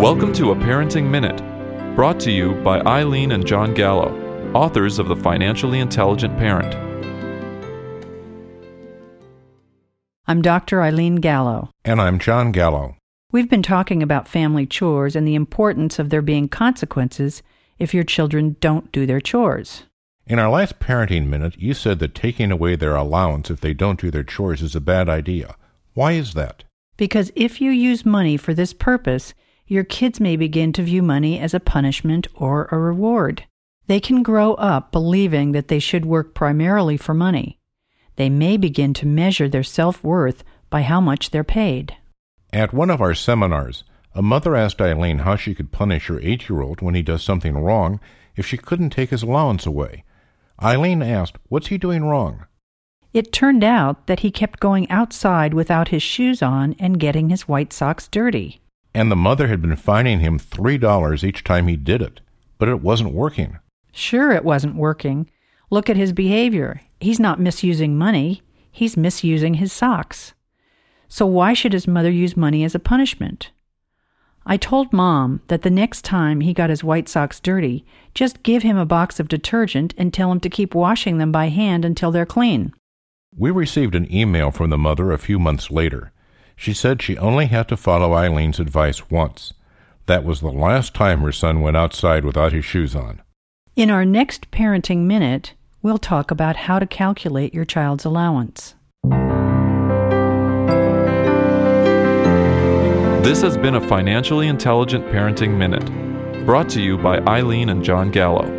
Welcome to A Parenting Minute, brought to you by Eileen and John Gallo, authors of The Financially Intelligent Parent. I'm Dr. Eileen Gallo. And I'm John Gallo. We've been talking about family chores and the importance of there being consequences if your children don't do their chores. In our last Parenting Minute, you said that taking away their allowance if they don't do their chores is a bad idea. Why is that? Because if you use money for this purpose, your kids may begin to view money as a punishment or a reward. They can grow up believing that they should work primarily for money. They may begin to measure their self-worth by how much they're paid. At one of our seminars, a mother asked Eileen how she could punish her 8-year-old when he does something wrong if she couldn't take his allowance away. Eileen asked, "What's he doing wrong?" It turned out that he kept going outside without his shoes on and getting his white socks dirty. And the mother had been fining him $3 each time he did it, but it wasn't working. Sure, it wasn't working. Look at his behavior. He's not misusing money. He's misusing his socks. So why should his mother use money as a punishment? I told Mom that the next time he got his white socks dirty, just give him a box of detergent and tell him to keep washing them by hand until they're clean. We received an email from the mother a few months later. She said she only had to follow Eileen's advice once. That was the last time her son went outside without his shoes on. In our next Parenting Minute, we'll talk about how to calculate your child's allowance. This has been a Financially Intelligent Parenting Minute, brought to you by Eileen and John Gallo.